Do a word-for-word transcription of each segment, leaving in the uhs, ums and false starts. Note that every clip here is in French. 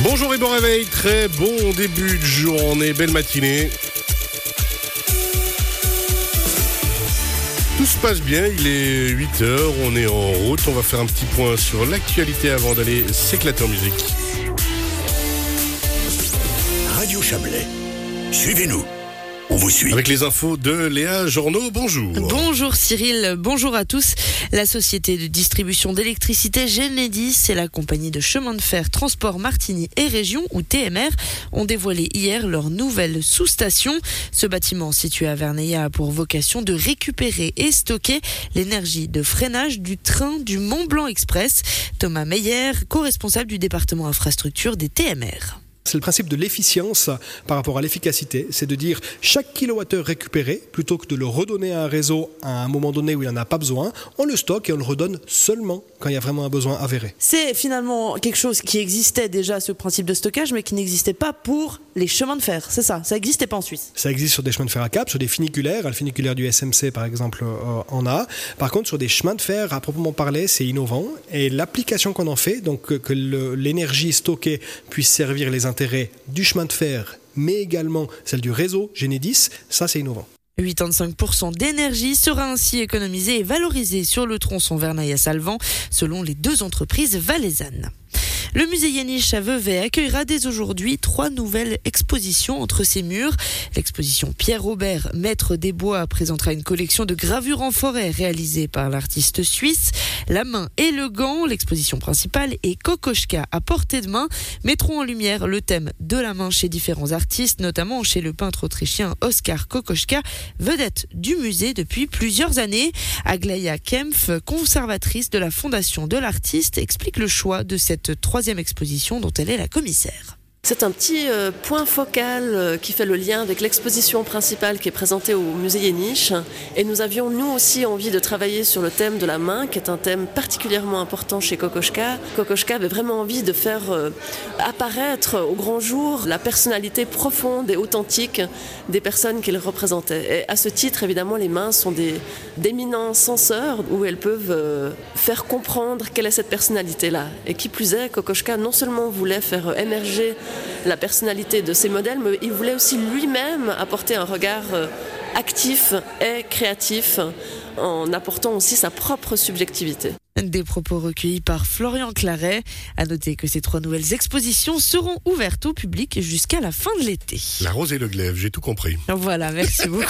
Bonjour et bon réveil, très bon début de journée, belle matinée. Tout se passe bien, il est huit heures, on est en route, on va faire un petit point sur l'actualité avant d'aller s'éclater en musique. Radio Chablais, suivez-nous. On vous suit. Avec les infos de Léa Journeau, bonjour. Bonjour Cyril, bonjour à tous. La société de distribution d'électricité Genedis et la compagnie de chemin de fer Transport Martigny et Région, ou T M R, ont dévoilé hier leur nouvelle sous-station. Ce bâtiment situé à Verneilla a pour vocation de récupérer et stocker l'énergie de freinage du train du Mont-Blanc Express. Thomas Meyer, co-responsable du département infrastructure des T M R. C'est le principe de l'efficience par rapport à l'efficacité. C'est de dire chaque kilowattheure récupéré, plutôt que de le redonner à un réseau à un moment donné où il n'en a pas besoin, on le stocke et on le redonne seulement quand il y a vraiment un besoin avéré. C'est finalement quelque chose qui existait déjà, ce principe de stockage, mais qui n'existait pas pour les chemins de fer. C'est ça, ça n'existait pas en Suisse. Ça existe sur des chemins de fer à câble, sur des funiculaires. Le funiculaire du S M C, par exemple, euh, en a. Par contre, sur des chemins de fer, à proprement parler, c'est innovant. Et l'application qu'on en fait, donc que, que le, l'énergie stockée puisse servir les intérêts du chemin de fer, mais également celle du réseau Genedis, ça c'est innovant. quatre-vingt-quinze pour cent d'énergie sera ainsi économisée et valorisée sur le tronçon Verneilla-Salvan, selon les deux entreprises valaisannes. Le musée Yéniche à Vevey accueillera dès aujourd'hui trois nouvelles expositions entre ses murs. L'exposition Pierre Robert, maître des bois, présentera une collection de gravures en forêt réalisées par l'artiste suisse. La main et le gant, l'exposition principale, et Kokoschka à portée de main mettront en lumière le thème de la main chez différents artistes, notamment chez le peintre autrichien Oskar Kokoschka, vedette du musée depuis plusieurs années. Aglaïa Kempf, conservatrice de la fondation de l'artiste, explique le choix de cette troisième exposition dont elle est la commissaire. C'est un petit euh, point focal euh, qui fait le lien avec l'exposition principale qui est présentée au musée Yéniche. Et nous avions nous aussi envie de travailler sur le thème de la main, qui est un thème particulièrement important chez Kokoschka. Kokoschka avait vraiment envie de faire euh, apparaître au grand jour la personnalité profonde et authentique des personnes qu'il représentait. Et à ce titre, évidemment, les mains sont des, d'éminents censeurs où elles peuvent euh, faire comprendre quelle est cette personnalité-là. Et qui plus est, Kokoschka non seulement voulait faire émerger la personnalité de ces modèles, mais il voulait aussi lui-même apporter un regard actif et créatif en apportant aussi sa propre subjectivité. Des propos recueillis par Florian Claret. À noter que ces trois nouvelles expositions seront ouvertes au public jusqu'à la fin de l'été. La rose et le glaive, j'ai tout compris. Voilà, merci beaucoup.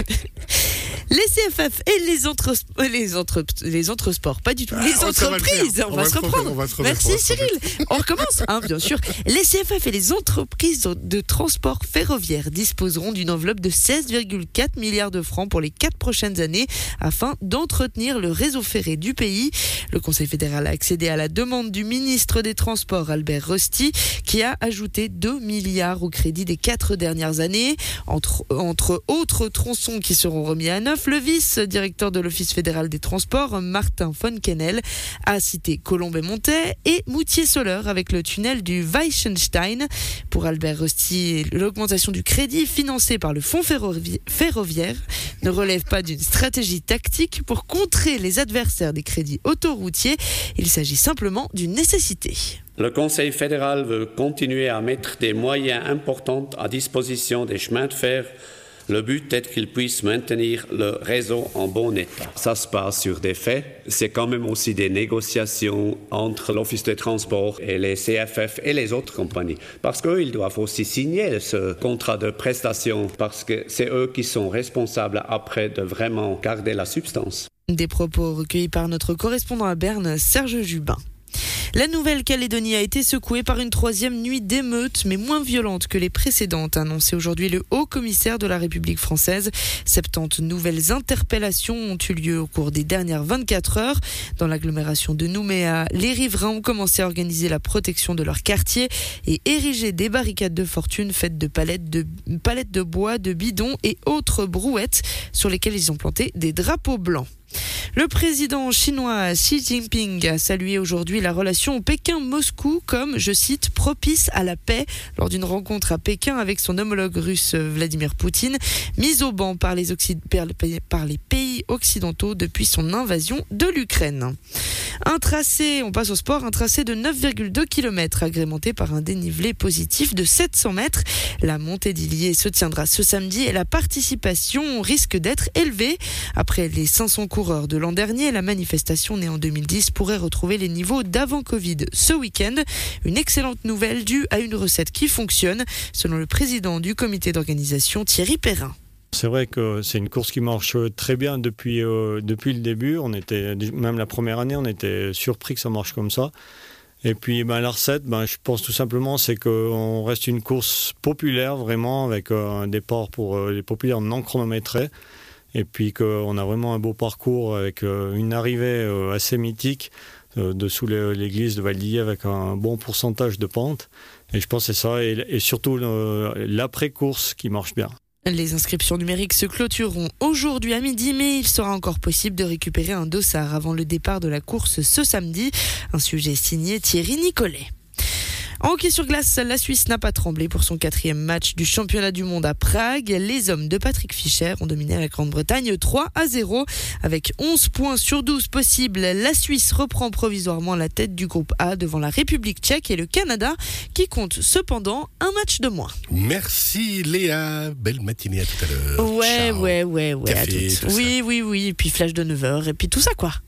Les C F F et les entre les entre les entre sports, pas du tout. Les ah, entreprises, on, on, va va se reprendre. On va se remettre, Merci Cyril. On recommence, hein, bien sûr. Les C F F et les entreprises de transport ferroviaire disposeront d'une enveloppe de seize virgule quatre milliards de francs pour les quatre prochaines années afin d'entretenir le réseau ferré du pays. Le Conseil fédéral a accédé à la demande du ministre des Transports, Albert Rosti, qui a ajouté deux milliards au crédit des quatre dernières années. Entre, entre autres tronçons qui seront remis à neuf, le vice-directeur de l'Office fédéral des transports, Martin von Kennel, a cité Colombey-Montet et Moutier-Soleure avec le tunnel du Weichenstein. Pour Albert Rosti, l'augmentation du crédit financé par le fonds ferrovi- ferroviaire ne relève pas d'une stratégie tactique pour contrer les adversaires des crédits autoroutiers. Il s'agit simplement d'une nécessité. Le Conseil fédéral veut continuer à mettre des moyens importants à disposition des chemins de fer. Le but est qu'ils puissent maintenir le réseau en bon état. Ça se passe sur des faits. C'est quand même aussi des négociations entre l'Office des transports et les C F F et les autres compagnies. Parce qu'eux, ils doivent aussi signer ce contrat de prestation parce que c'est eux qui sont responsables après de vraiment garder la substance. Des propos recueillis par notre correspondant à Berne, Serge Jubin. La Nouvelle-Calédonie a été secouée par une troisième nuit d'émeutes, mais moins violente que les précédentes, a annoncé aujourd'hui le haut-commissaire de la République française. soixante-dix nouvelles interpellations ont eu lieu au cours des dernières vingt-quatre heures. Dans l'agglomération de Nouméa, les riverains ont commencé à organiser la protection de leur quartier et ériger des barricades de fortune faites de palettes de, palettes de bois, de bidons et autres brouettes sur lesquelles ils ont planté des drapeaux blancs. Le président chinois Xi Jinping a salué aujourd'hui la relation Pékin-Moscou comme, je cite, propice à la paix lors d'une rencontre à Pékin avec son homologue russe Vladimir Poutine, mise au banc par les, Occid- par les pays occidentaux depuis son invasion de l'Ukraine. Un tracé, on passe au sport, un tracé de neuf virgule deux kilomètres agrémenté par un dénivelé positif de sept cents mètres. La montée d'Illier se tiendra ce samedi et la participation risque d'être élevée. Après les cinq cents coureurs de l'an dernier, la manifestation née en deux mille dix pourrait retrouver les niveaux d'avant Covid ce week-end. Une excellente nouvelle due à une recette qui fonctionne, selon le président du comité d'organisation Thierry Perrin. C'est vrai que c'est une course qui marche très bien depuis, euh, depuis le début. On était, même la première année, on était surpris que ça marche comme ça. Et puis ben, la recette, ben, je pense tout simplement, c'est qu'on reste une course populaire vraiment, avec euh, un départ pour euh, les populaires non chronométrés. Et puis qu'on a vraiment un beau parcours avec euh, une arrivée euh, assez mythique euh, dessous les, l'église de Valdillier avec un bon pourcentage de pente. Et je pense que c'est ça. Et, et surtout euh, l'après-course qui marche bien. Les inscriptions numériques se clôtureront aujourd'hui à midi, mais il sera encore possible de récupérer un dossard avant le départ de la course ce samedi. Un sujet signé Thierry Nicolet. En hockey sur glace, la Suisse n'a pas tremblé pour son quatrième match du championnat du monde à Prague. Les hommes de Patrick Fischer ont dominé la Grande-Bretagne trois à zéro. Avec onze points sur douze possibles, la Suisse reprend provisoirement la tête du groupe A devant la République tchèque et le Canada, qui compte cependant un match de moins. Merci Léa, belle matinée à tout à l'heure. Ouais, Ciao. ouais, ouais, ouais. Café, à toutes. tout ça. Oui, oui, oui. Et puis flash de neuf heures et puis tout ça quoi.